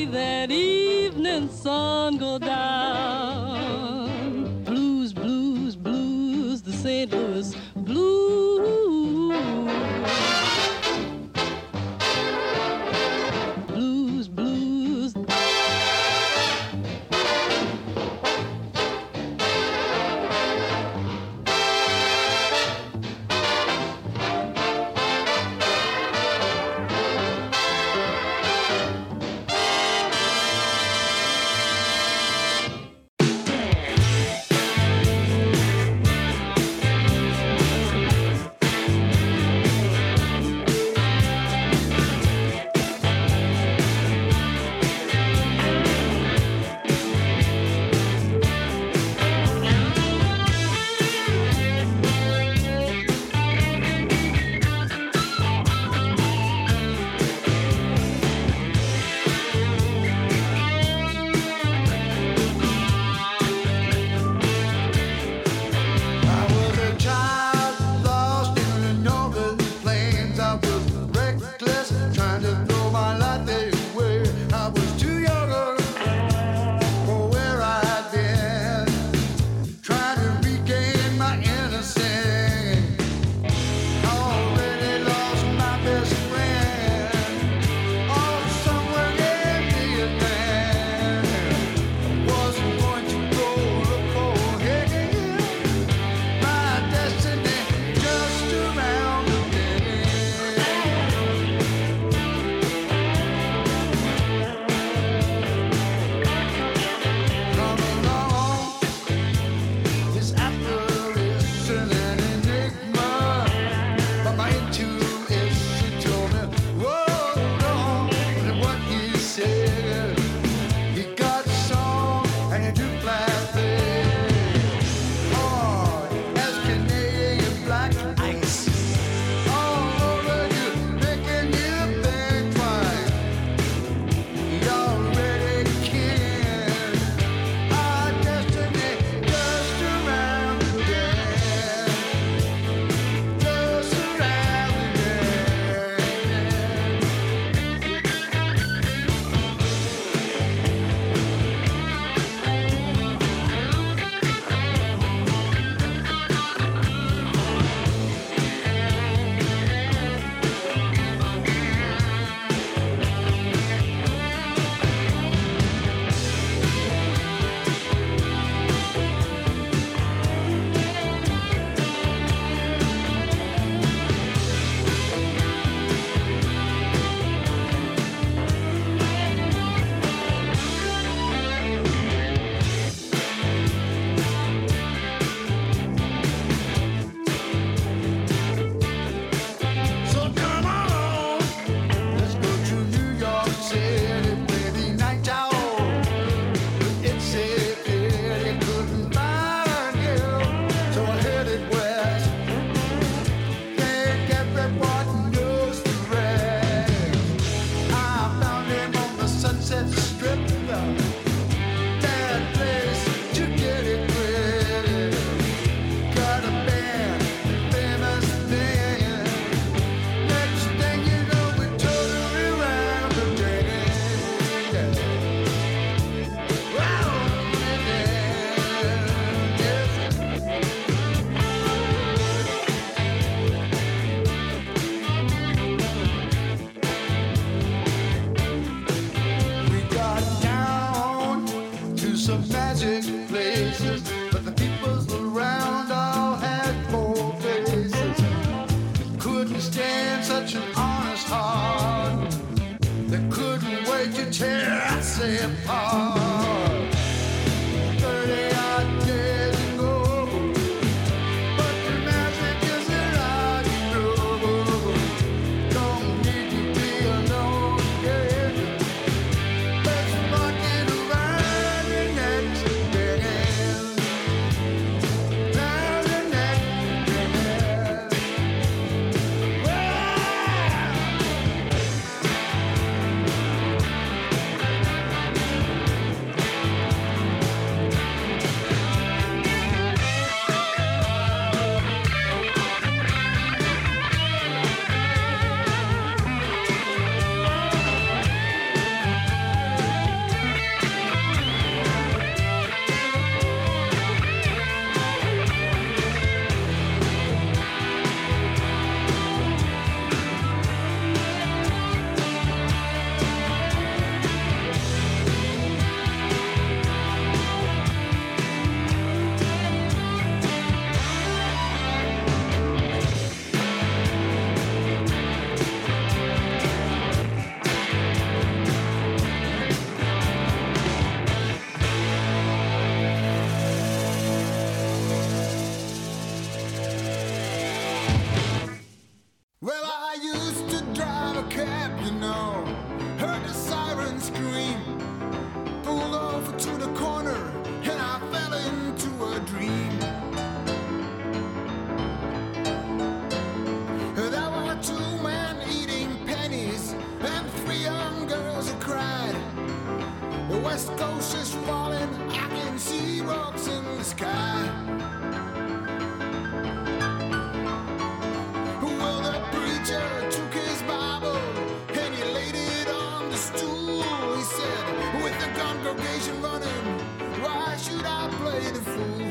that evening sun go down. Blues, blues, blues, the St. Louis blues. Blues, blues. west coast is falling. I can see rocks in the sky. Well, the preacher took his Bible and he laid it on the stool. He said, with the congregation running, why should I play the fool?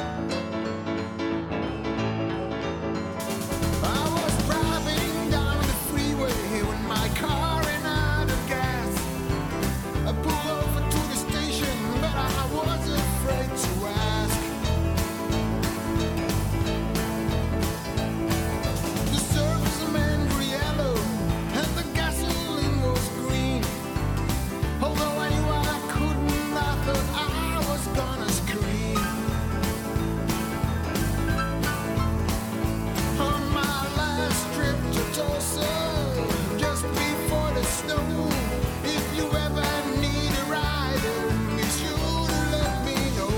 I was driving down the freeway when my car ran out of gas. I pulled over to the station, but I was afraid to ask. The serviceman grew yellow and the gasoline was green. Although I knew I couldn't, I thought I was gonna scream. On my last trip to Tulsa, just before the snow, if you ever need a rider, be sure to let me know.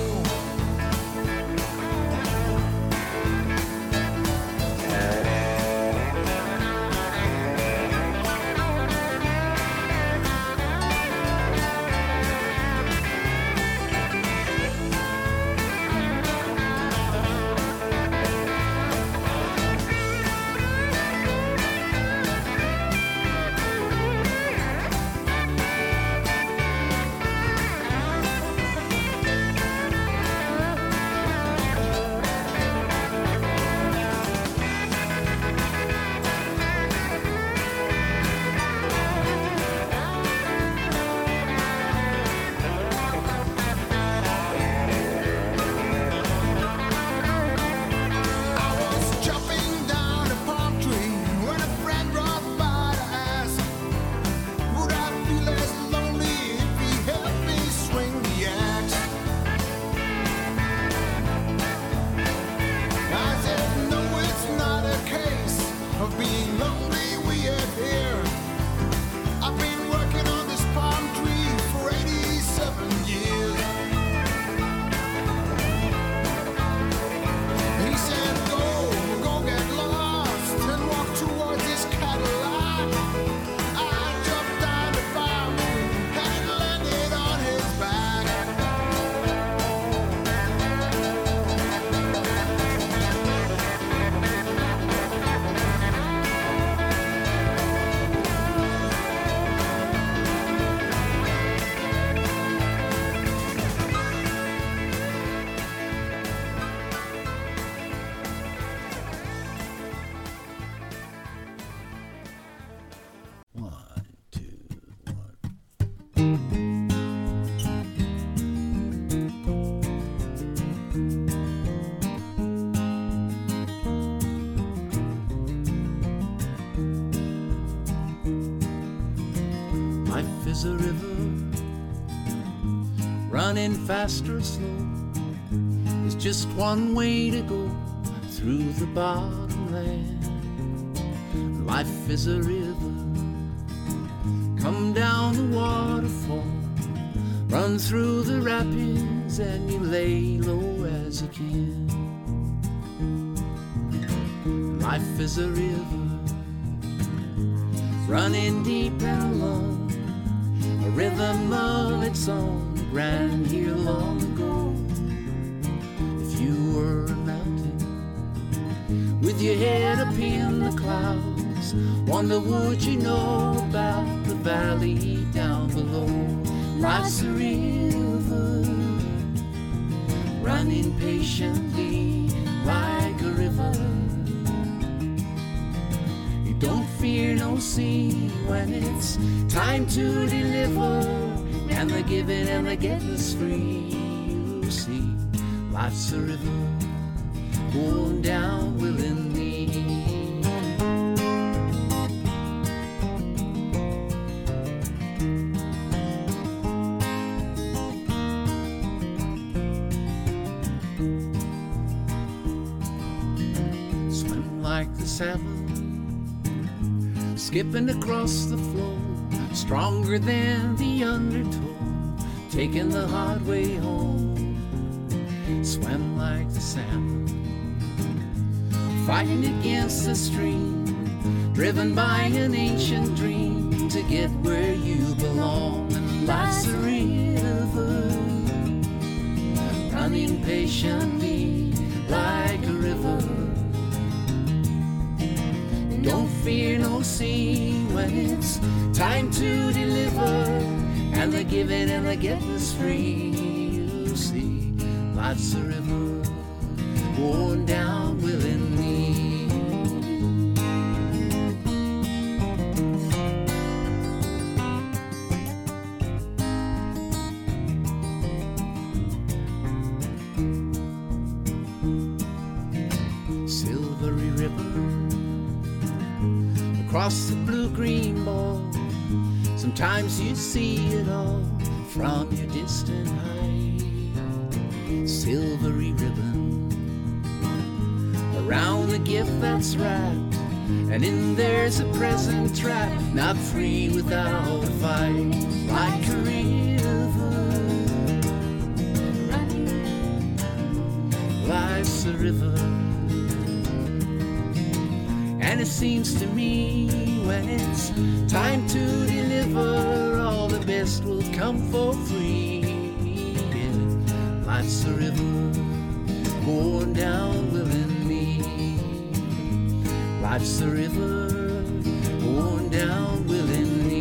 I was jumping down a palm tree when a friend dropped by to ask, would I feel less lonely if he helped me swing the axe? I said, no, it's not a case of being lonely, we are here. I've been working on this palm tree for 87 years. He said, go get lost and walk towards this Cadillac. I jumped down the palm tree and landed on his back. One, two, one. Life is a river, running fast or slow. There's just one way to go, through the bottomland. Life is a river, come down the waterfall, run through the rapids, and you lay low as you can. Life is a river, running deep and long, a rhythm of its own that ran here long ago. If you were a mountain with your head up in the clouds, wonder would you know about the valley down below? Life's a river, running patiently like a river. You don't fear no sea when it's time to deliver, and the giving and the getting's free. You see, life's a river, going down willingly. Swim like the salmon, skipping across the flow, stronger than the undertow, taking the hard way home. Swim like the salmon, fighting against the stream, driven by an ancient dream to get where you belong. And life's a river, river, running patiently like a river. Don't fear no sea when it's time to deliver, and the giving and the getting's free. You'll see life's a river worn down willingly. Silvery river across the blue-green ball. Sometimes you see it all from your distant height. Silvery ribbon around the gift that's wrapped, and in there's a present trap, not free without a fight. Like a river, life's a river. And it seems to me when it's time to deliver, all the best will come for free. Yeah, life's a river born down willingly. Life's a river born down willingly.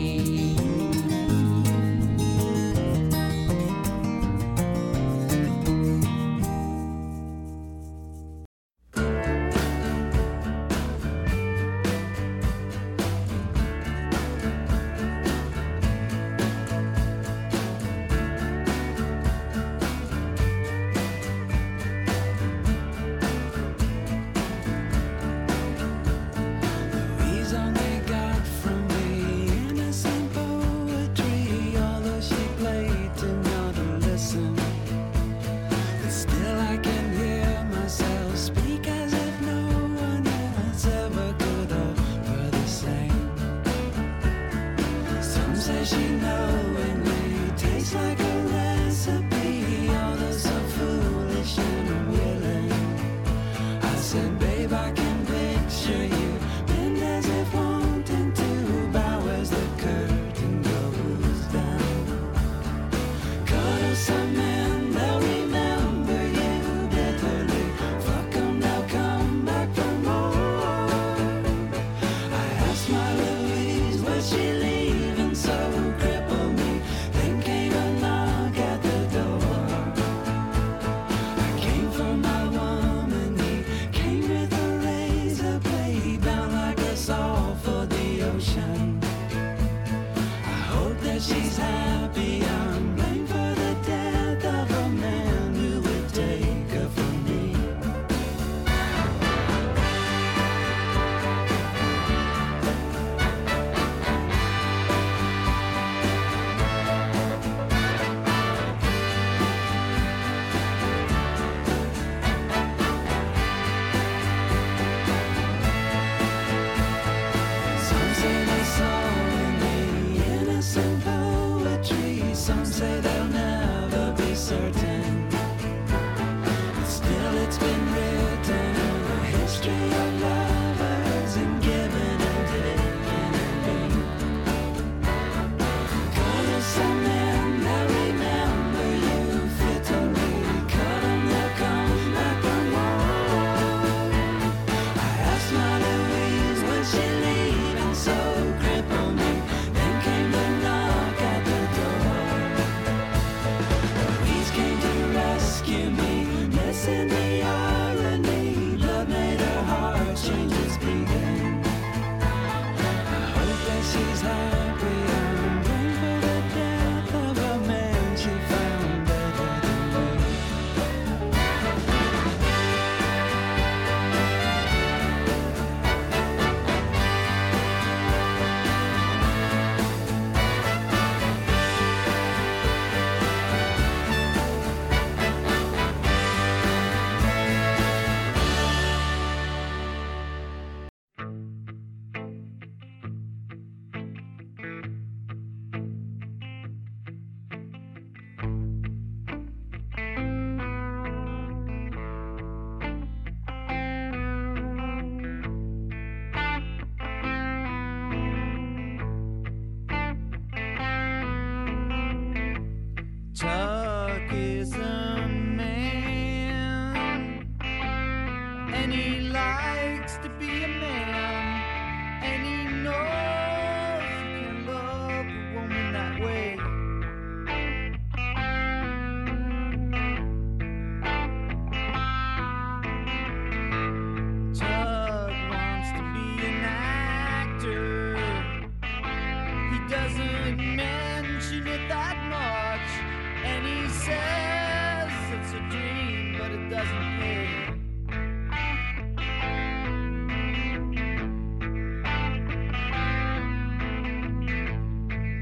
Came to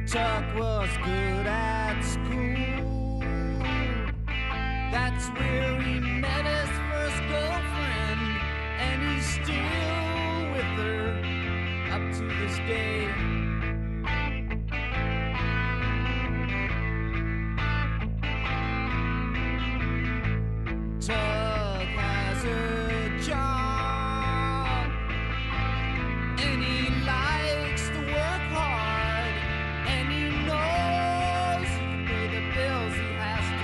Chuck was good at school. That's where he met his first girlfriend, and he's still with her up to this day. Chuck has a job, and he likes to work hard, and he knows he can pay the bills he has to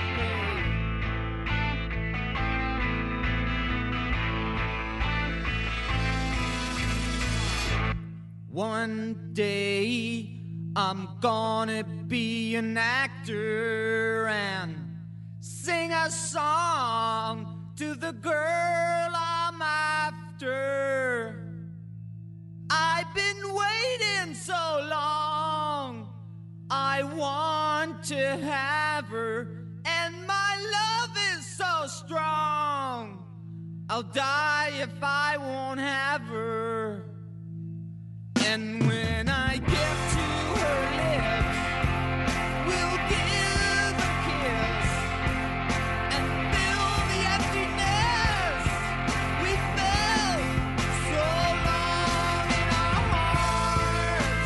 pay. One day I'm gonna be an actor and sing a song to the girl I'm after. I've been waiting so long. I want to have her, and my love is so strong. I'll die if I won't have her. And when I get to her lips, we'll give a kiss and fill the emptiness we felt so long in our hearts.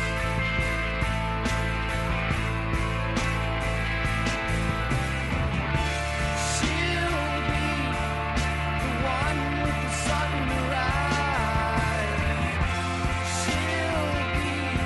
She'll be the one with the sun in her eyes. She'll be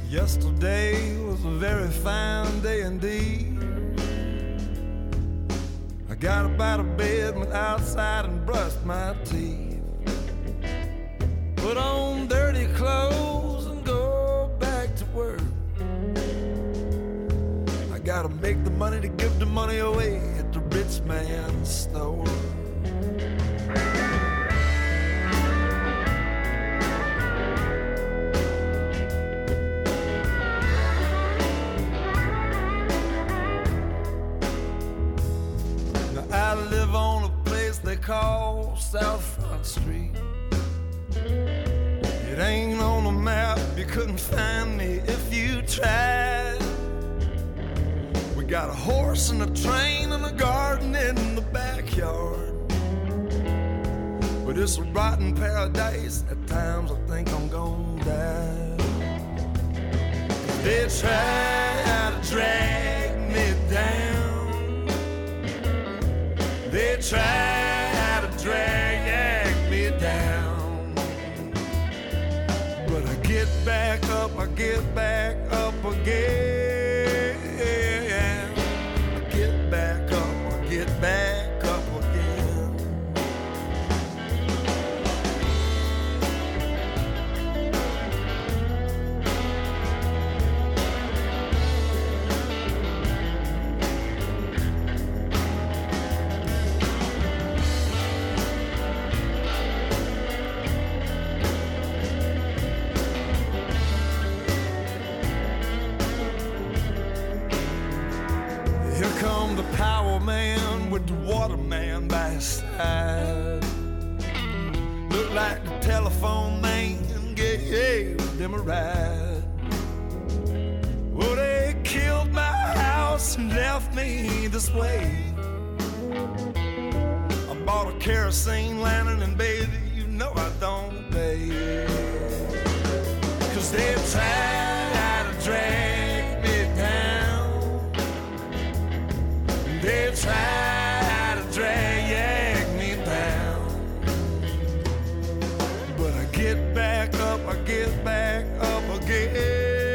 Yesterday was a very fine day indeed. I got up out of bed, went outside and brushed my teeth. Put on dirty clothes and go back to work. I gotta make the money to give the money away at the rich man's store. I live on a place they call South Front Street. It ain't on a map, you couldn't find me if you tried. We got a horse and a train and a garden in the backyard. But it's a rotten paradise, at times I think I'm gonna die. They try to drag me down. They try to drag me down, but I get back up again. I get back up again. Come the power man with the water man by his side. Look like the telephone man gave them a ride. Well, they killed my house and left me this way. I bought a kerosene lantern and baby, you know I don't pay. 'Cause they tried to drag me down. They try to drag me down, but I get back up again. I get back up again.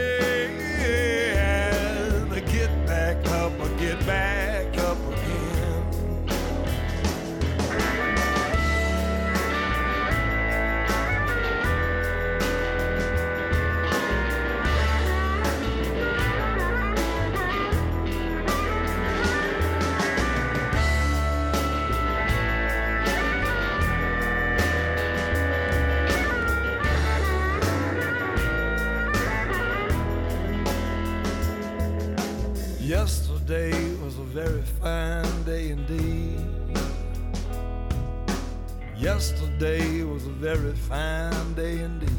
Yesterday was a very fine day indeed. Yesterday was a very fine day indeed.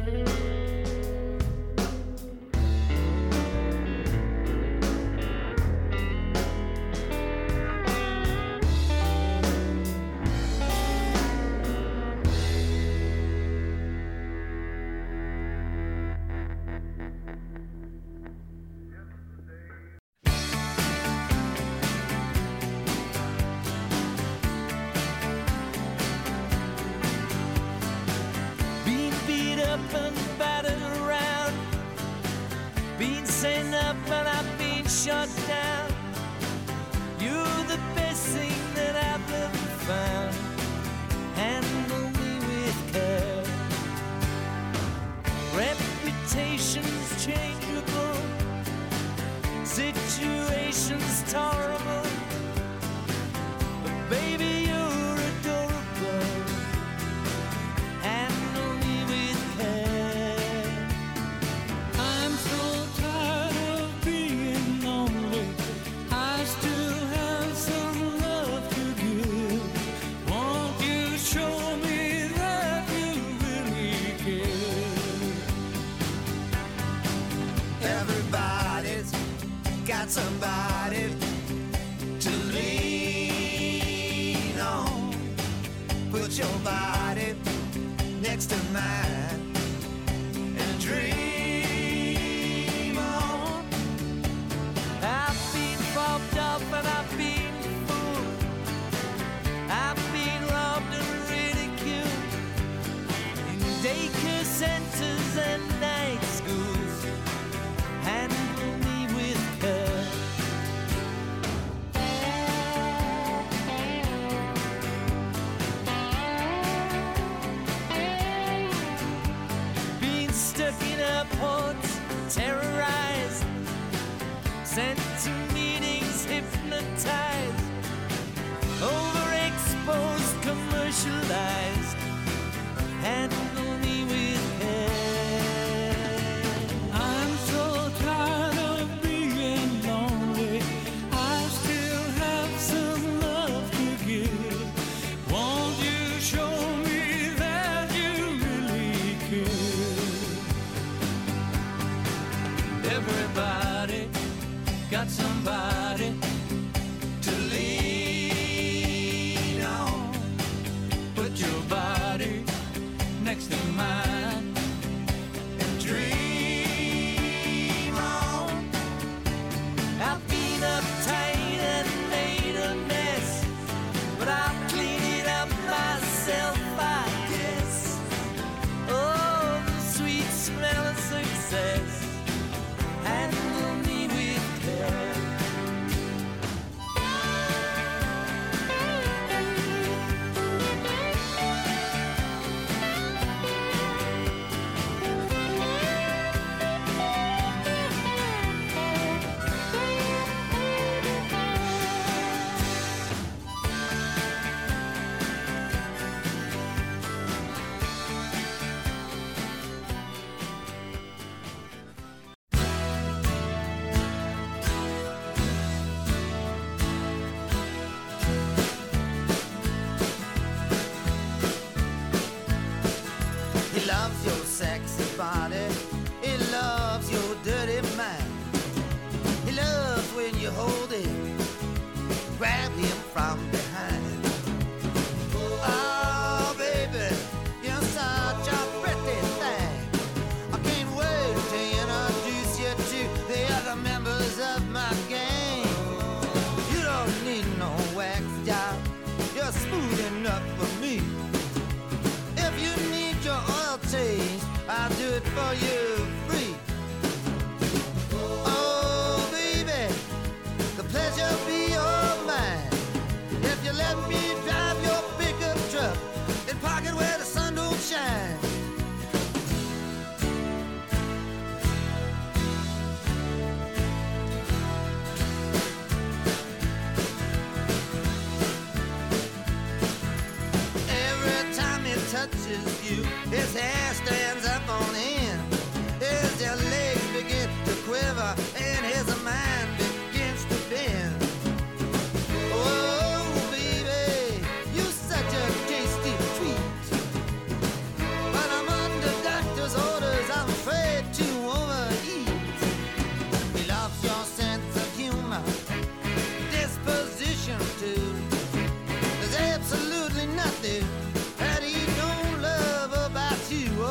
Shut down. You're the best thing that I've ever found. Handle me with care. Reputation's changeable, situation's tolerable, but baby you're adorable. Handle me with care. I'm so tired of being lonely. I still have some love to give. Won't you show me that you really care? Everybody's got somebody to lean on. Put your body next to mine and dream on. I've been fobbed up and I've been fooled. I've been robbed and ridiculed in daycare centers and night schools. stuck in airports, terrorized, sent to meetings, hypnotized, overexposed, commercialized. Handle me with care. I'm so tired of being lonely. I still have some love to give. Won't you show me that you really care? Everybody got somebody to lean on. Put your body next to mine and dream on. I've been uptight and made a mess, but I'll clean it up myself, I guess. Oh, the sweet smell of success. Handle me with care. He loves your sexy body. He loves your dirty mind. He loves when you hold him, grab him from behind. Oh, baby, you're such a pretty thing. I can't wait to introduce you to the other members of my gang. You don't need no wax job. You're smooth enough for me. If you need your oil change, I'll do it for you free. Oh, baby, the pleasure be all mine. If you let me drive your pickup truck and park it where the sun don't shine. Every time he touches you, his hair stands up on end. His legs begin to quiver and his mind begins to bend. Oh, baby, you're such a tasty treat. But I'm under doctor's orders, I'm afraid to overeat. He loves your sense of humor, disposition too. There's absolutely nothing that he don't love about you.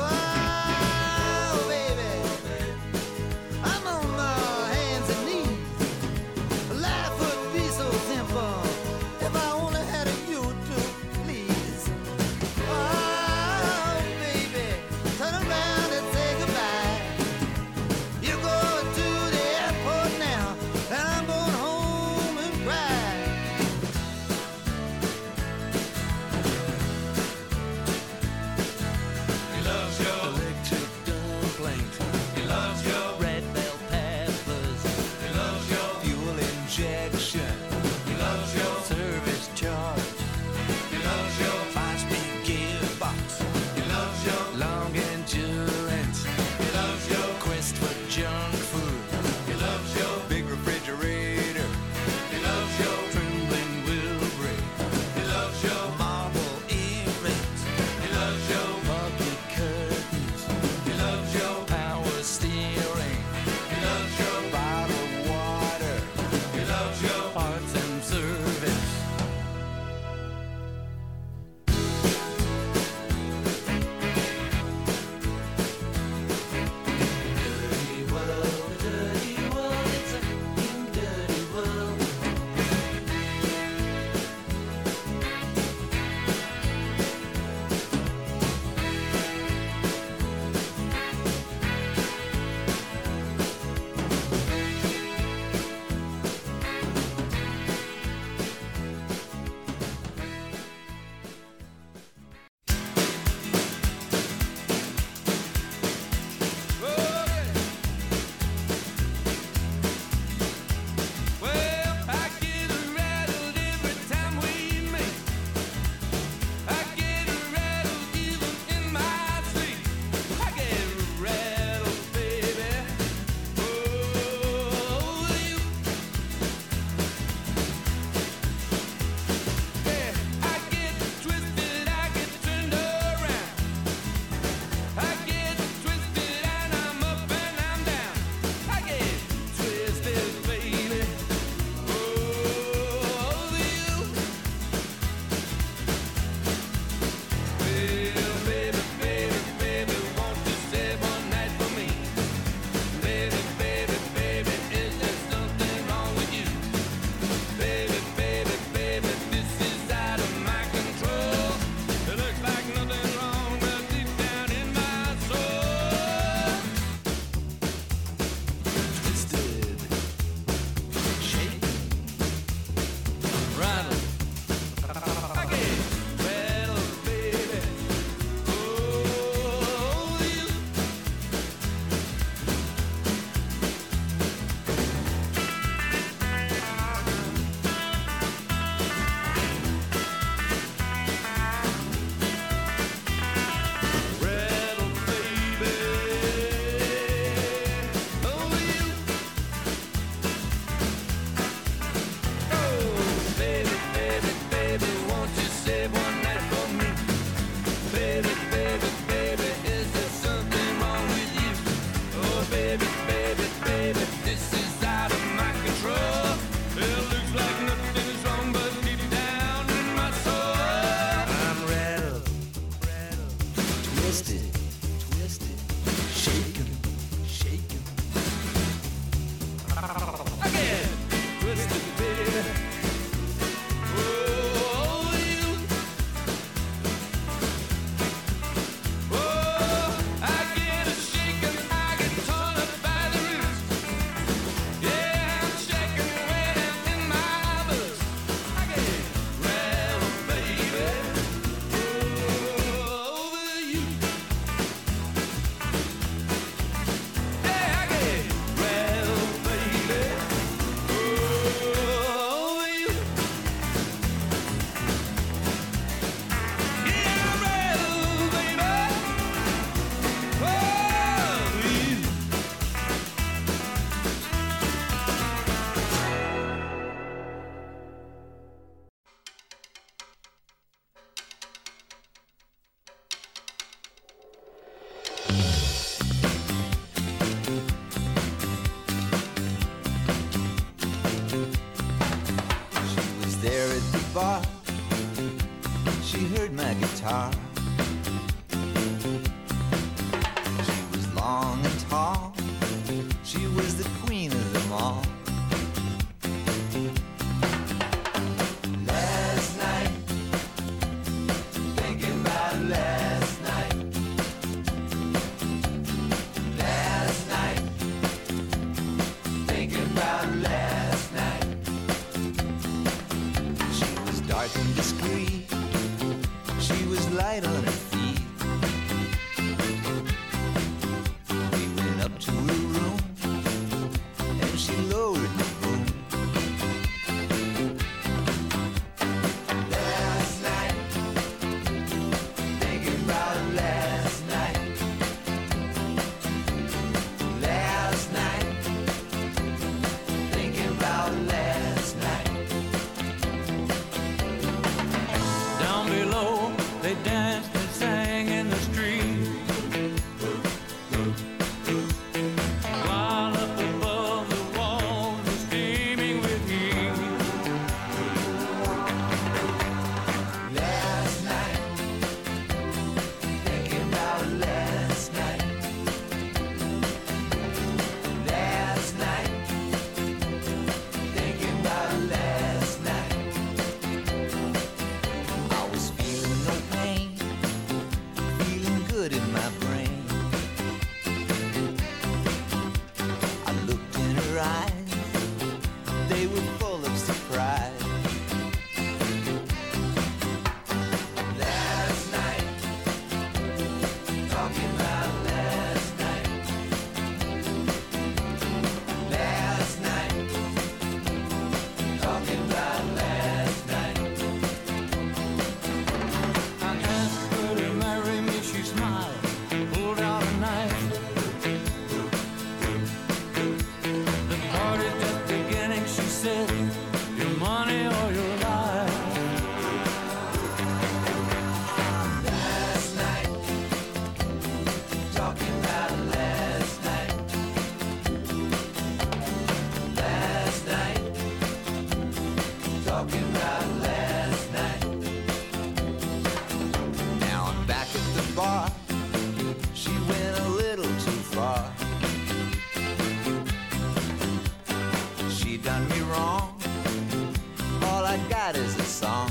bright as the song.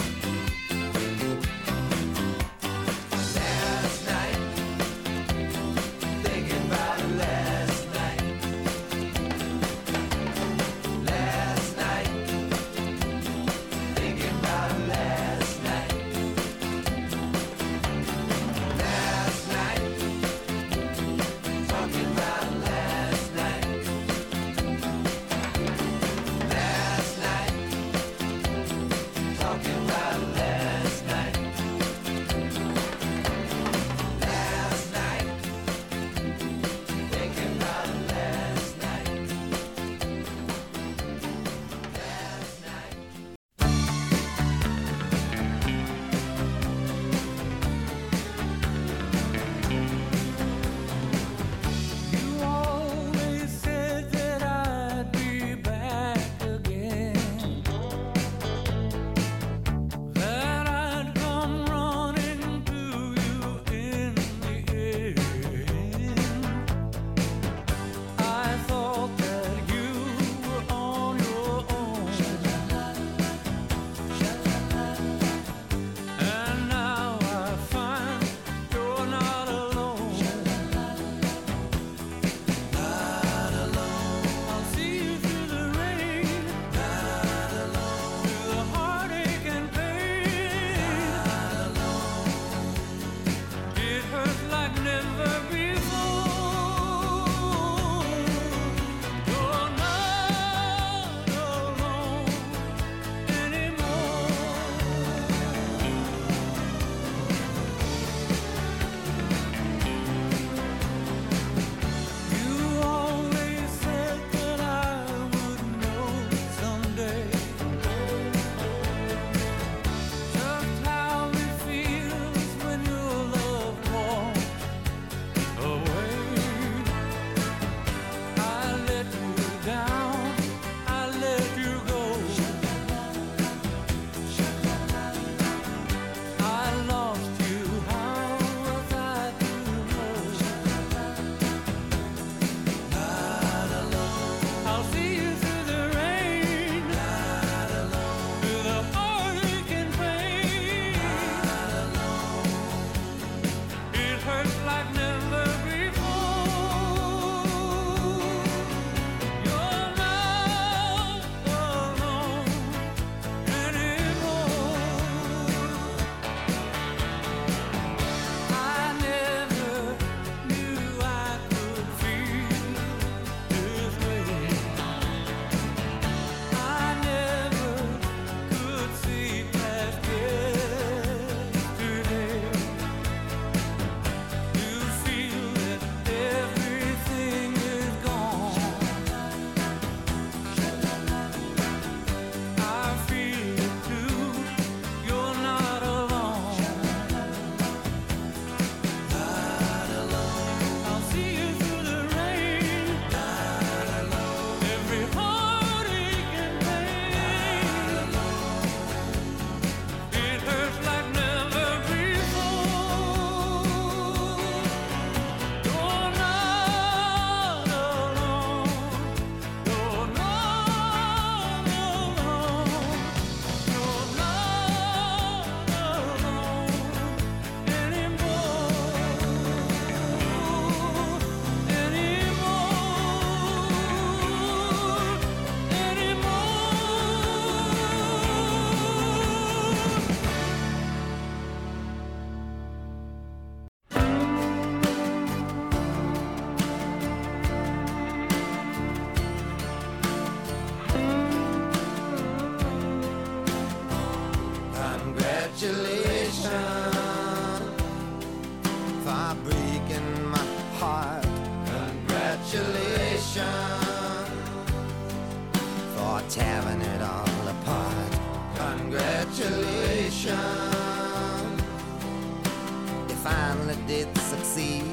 Last night, thinking about last night. Last night, thinking about last night. Last night, talking about last night. Last night, talking about last night. Last night, thinking about last night. Last night. You always said that I'd be back again, that I'd come running to you in the end. I thought that you were on your own, and now I find you're not alone. Not alone. I'll see you through the rain. Not alone. Through the heartache and pain. Not alone. It hurts like never before. You're not alone anymore. You always said that I would know someday just how it feels when your love walks away. I let you down, I let you go. I lost you, how was I to know? Not alone. I'll see you through the rain. Not alone. Through the heartache and pain. Not alone. It hurts like never before. You're not alone anymore. I never knew I could feel this way. I never could see past yesterday. You feel that everything is gone. I feel it too. You're not alone. Not alone. I'll see you through the rain. Not alone. Every heartache and pain. Not alone. It hurts like never before. You're not alone. You're not alone. You're not alone Congratulations for breaking my heart. Congratulations for tearing it all apart. Congratulations, you finally did succeed.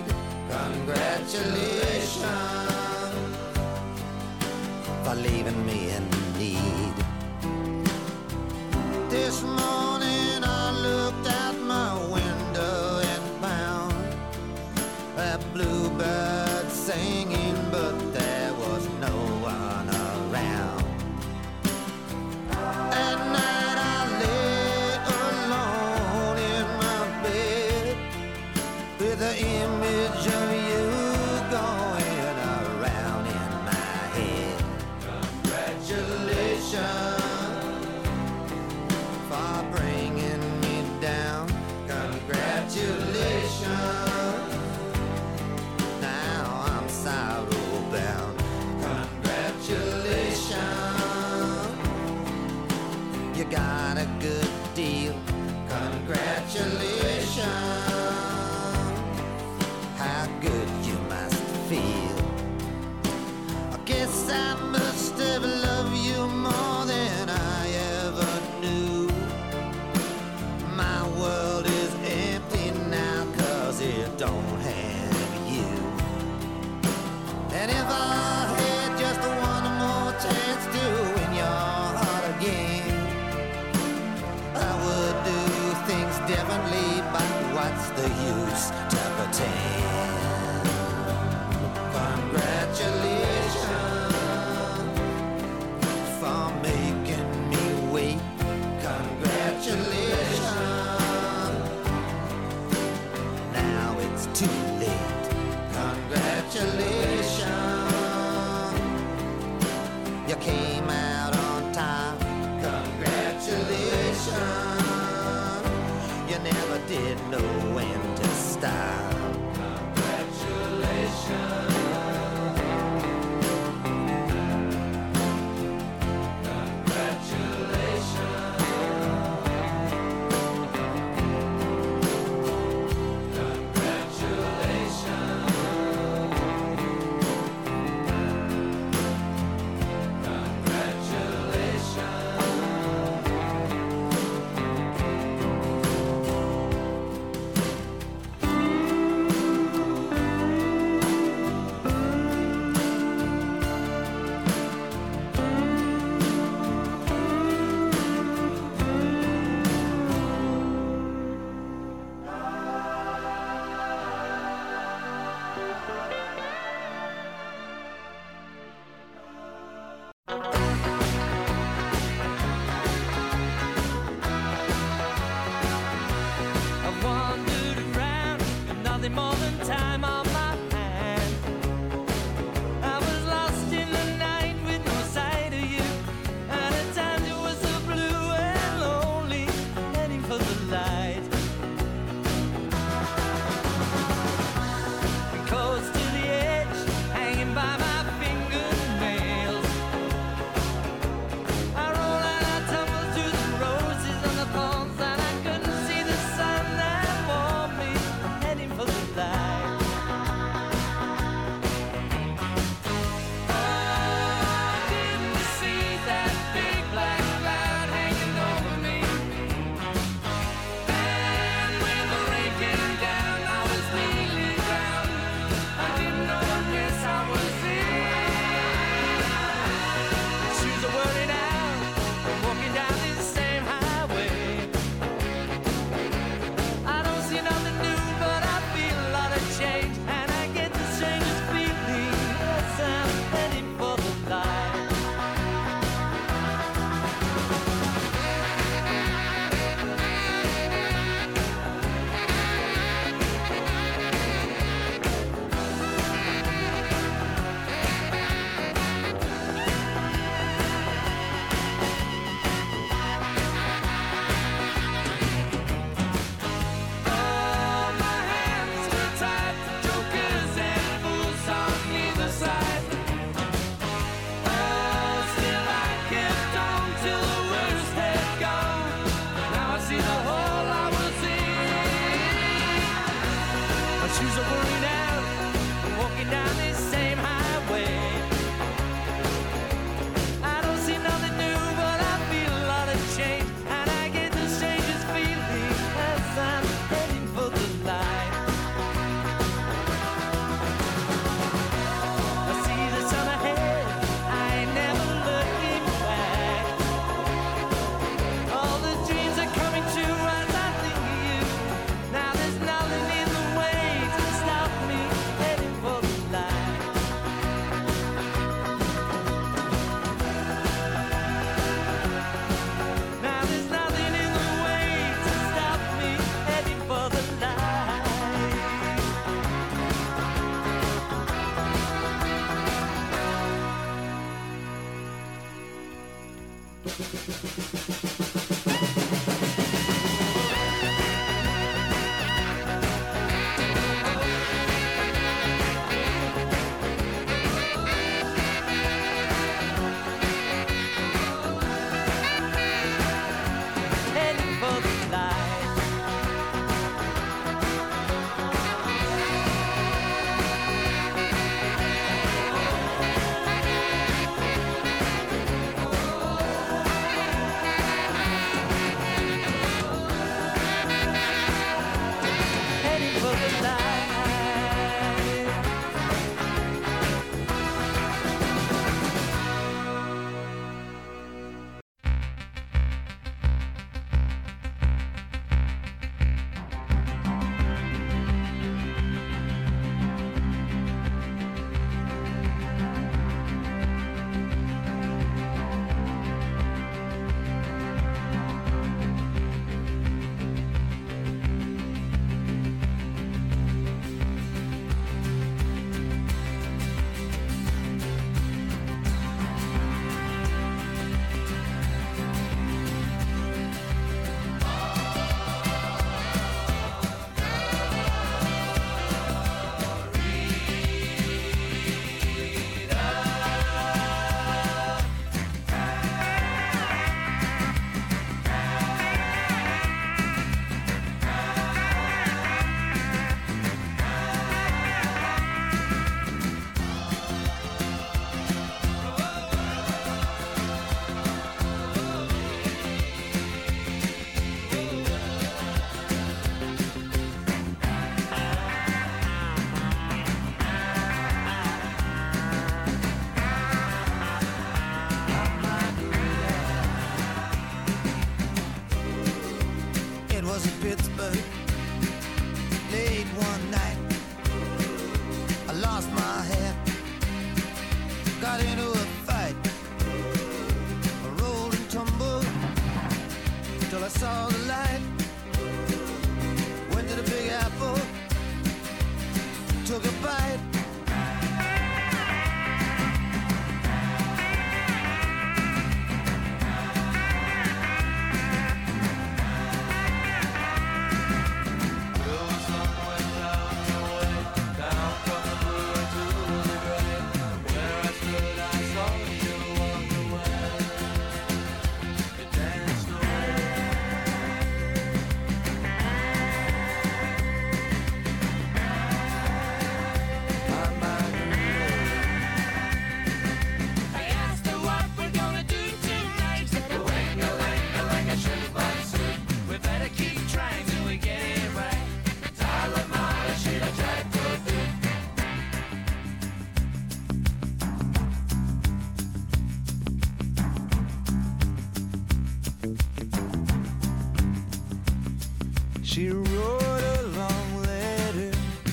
Congratulations for leaving me in need. This morning I looked out my window and found a bluebird singing, but there was no one around. At night She wrote a long letter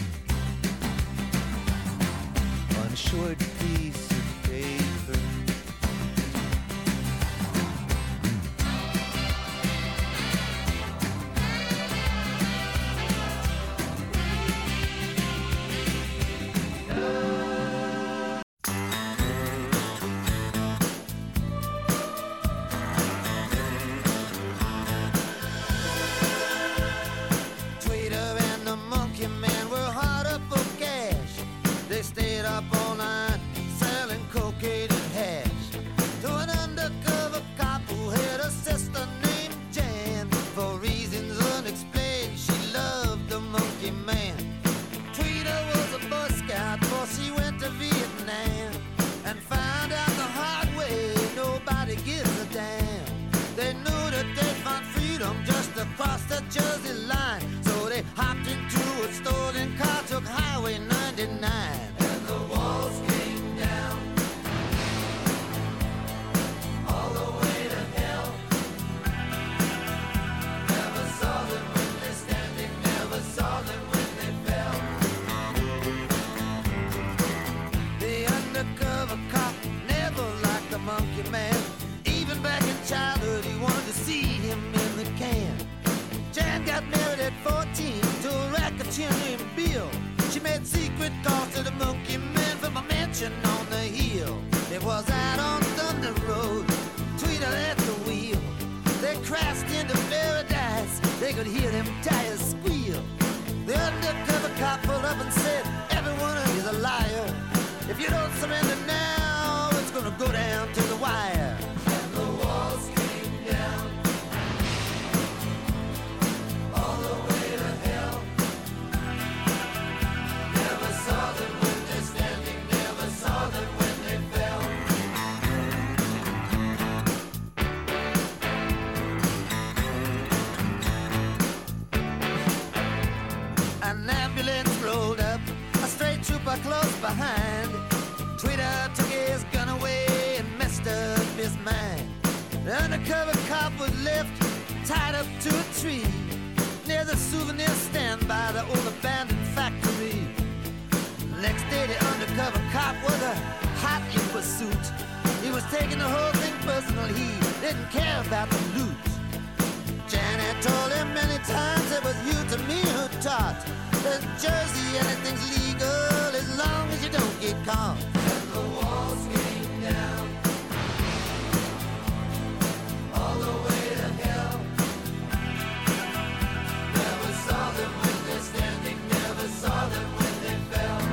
on a short piece of paper. Tweeter and the Monkey Man were hard up for cash. They stayed up all night selling cocaine and hash to an undercover cop who had a sister named Jan. For reasons unexplained, she loved the Monkey Man. Tweeter was a Boy Scout before she went to Vietnam and found out the hard way nobody gives a damn. They knew that they'd find freedom just across the Jersey line, so they hopped into a stolen car, took Highway 99, and the walls came down all the way to hell. Never saw them when they're standing, never saw them when they fell. The undercover cop never liked the Monkey Man. Even back in childhood, he wanted to see him in the can. Jan got married at 14 to a racketeer named Bill. She made secret calls to the Monkey Man from a mansion on the hill. It was out on Thunder Road, Tweeter at the wheel. They crashed into paradise, they could hear them tires squeal. The undercover cop pulled up and said, every one of you's a liar. If you don't surrender now, it's gonna go down to the wire. And the walls came down all the way to hell. Never saw them when they're standing, never saw them when they fell. An ambulance rolled up, a straight trooper close behind. Tweeter took his gun away and messed up his mind. The undercover cop was left tied up to a tree near the souvenir stand by the old abandoned factory. Next day the undercover cop was a hot in pursuit. He was taking the whole thing personal, he didn't care about the loot. Janet told him many times it was you to me who taught. In Jersey anything's legal as long as you don't get caught. And the walls came down all the way to hell. Never saw them when they're standing, never saw them when they fell.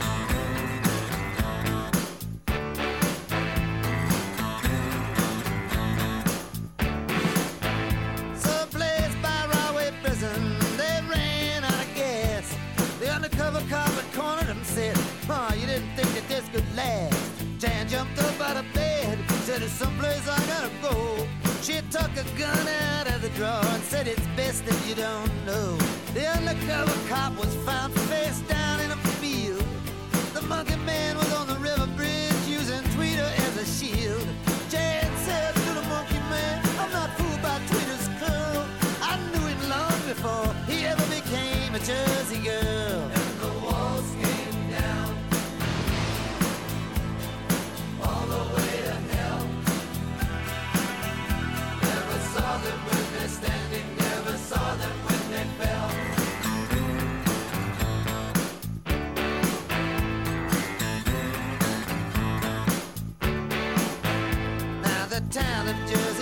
Someplace by Rahway Prison, they ran out of gas. The undercover cop had cornered him, said, "Oh, you didn't think that this could last." Jan jumped up out of bed, said, "There's someplace I gotta go." She took a gun out of the drawer and said, "It's best if you don't know." The undercover cop was found face down in a field. The Monkey Man was on the river bridge using Tweeter as a shield. Jan said to the Monkey Man, "I'm not fooled by Tweeter's curl. I knew him long before he ever became a Jersey girl." And the walls came down all the way to hell. Never saw them when they're standing, never saw them when they fell. Now the town of Jersey